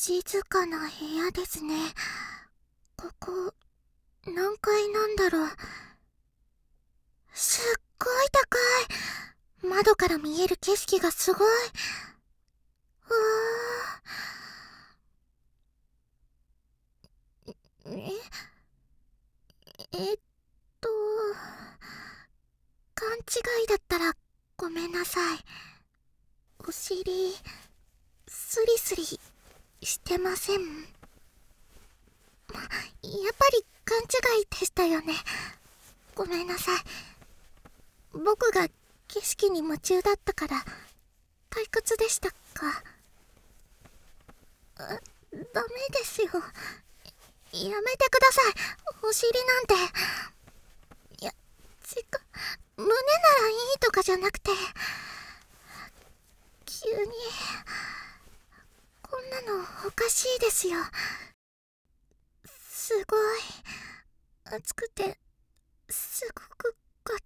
静かな部屋ですね。ここ、何階なんだろう。すっごい高い。窓から見える景色がすごい。うわー。えっと、勘違いだったらごめんなさい。お尻、スリスリしてません？やっぱり勘違いでしたよね。ごめんなさい。僕が景色に夢中だったから退屈でしたか？ダメですよ。やめてください。お尻なんて。いや、胸ならいいとかじゃなくて、急にこんなのおかしいですよ。すごい熱くてすごく硬い。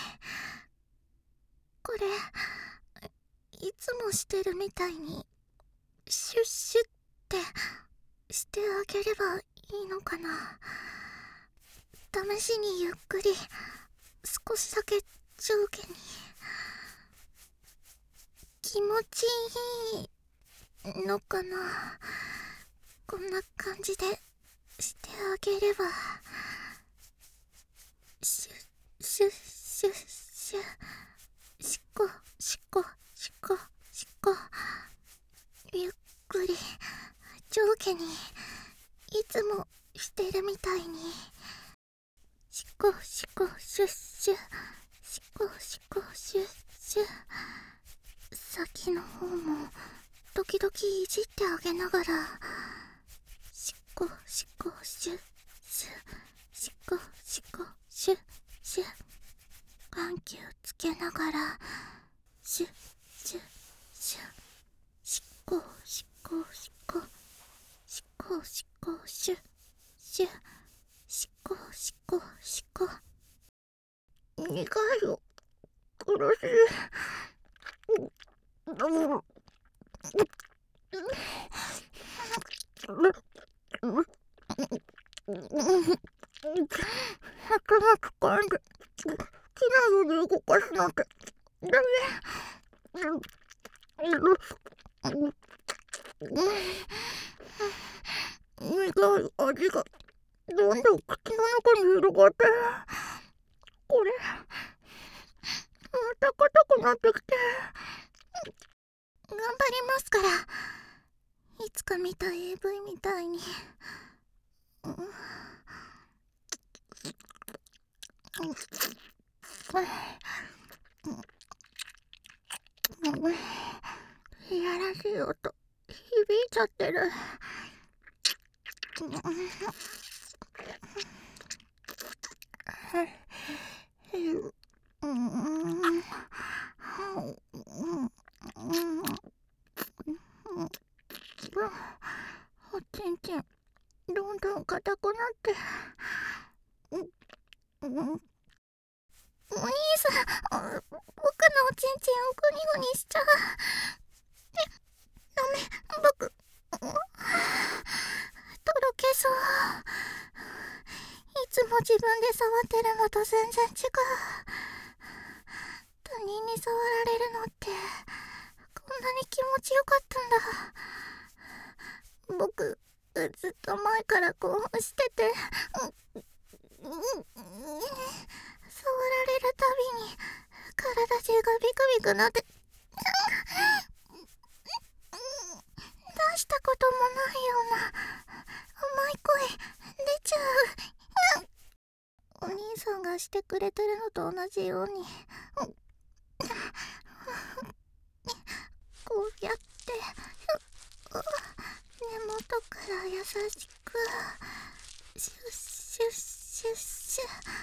これいつもしてるみたいにシュッシュってしてあげればいいのかな。試しにゆっくり少しだけ上下に。気持ちいいのかな。こんな感じでしてあげれば。シュッシュッシュッシュッ、しこしこしこしこ。ゆっくり上下にいつもしてるみたいに。しこしこシュッシュ、しこしこシュッシュ。先の方も時々いじってあげながら、しこしこシュッシュ、しこしこシュッシュ。緩急つけながらシュッシュッシュ。しこしこしこしこしこシュッシュ。しこしこしこ。苦いよ、苦しい。頭掴んで好きなように動かすなんてダメ。苦い味がどんどん口の中に広がって、これまた硬くなってきて。頑張りますから。いつか見た AV みたいに。いやらしい音響いちゃってる。おちんちんどんどん硬くなって。お兄さん、僕のおちんちんをグニグニしちゃう。ダメ、僕とろけそう。いつも自分で触ってるのと全然違う。他人に触られるのってこんなに気持ちよかったんだ。僕ずっと前から興奮してて、触られるたびに体中がビクビクなって出したこともないような甘い声出ちゃう。お兄さんがしてくれてるのと同じようにこうやって根元から優しくシュッシュッシュッシ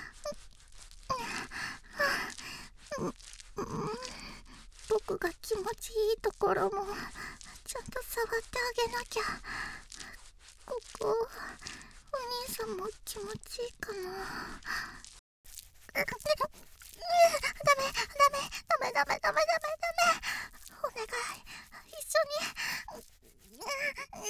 ュ。僕が気持ちいいところもちゃんと触ってあげなきゃ。ここお兄さんも気持ちいいかな。ダメダメダメダメダメダメ。お願い、一緒に。